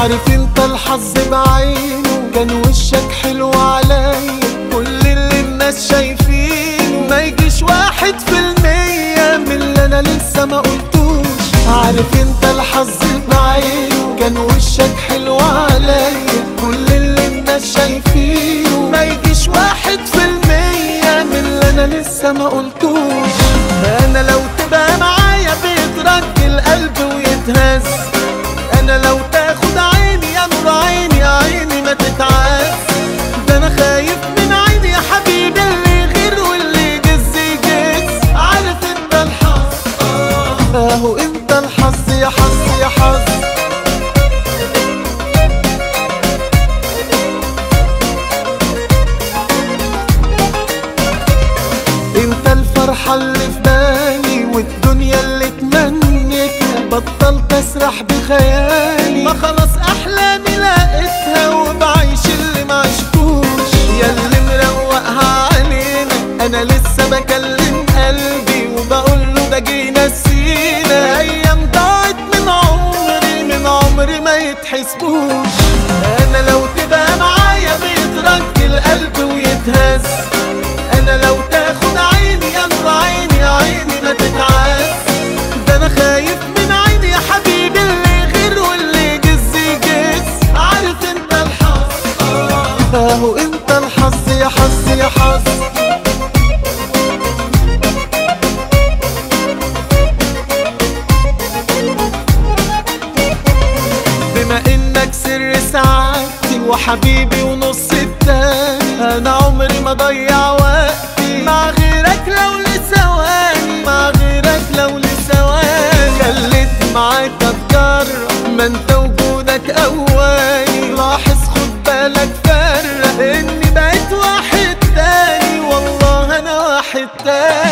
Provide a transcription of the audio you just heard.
عارف انت الحظ بعينه كان وشك حلو عليا، كل اللي الناس شايفينه ما يجيش 1% من اللي انا لسه ما قلتوش. عارف انت الحظ بعينه كان وشك حلو عليا، كل اللي الناس شايفينه ما يجيش 1% من اللي انا لسه ما قلتوش. انا لو تبقى معايا بيترج القلب ويتهز، انا لو تاخد عيني يا نور عيني يا عيني ما تتعز. ده انا خايف من عيني يا حبيبي اللي يغير واللي يجز يجز. عارف انت الحظ اهو انت الحظ يا حظ يا حظ. انت الفرحة اللي في بالي والدنيا اللي اتمنيتها، بطلت اسرح بخيالي ما خلاص احلامي لقيتها وبعيش اللي معشتوش. يا اللي مروقها علينا انا لسه بكلم قلبي وبقوله ده جينا نسينا ايام ضاعت من عمري ما يتحسبوش. انا لو تبقى معايا بيترج القلب ويتهز، انا لو تاخد عيني يا نور عيني يا عيني ما تتعز. ده انا خايف من عيني يا حبيبي اللي يغير واللي يجز يجز. عارف انت الحظ اهو انت الحظ يا حظ يا حظ. بما انك سر سعادتي وحبيبي ونص التاني، انا عمري ما ضيع وقتي مع غيرك لو لثواني، مع غيرك لو لثواني. خليت معاك اتجرب ما انت وجودك قواني، لاحظ خد بالك فرق اني بقيت واحد تاني، والله انا واحد تاني.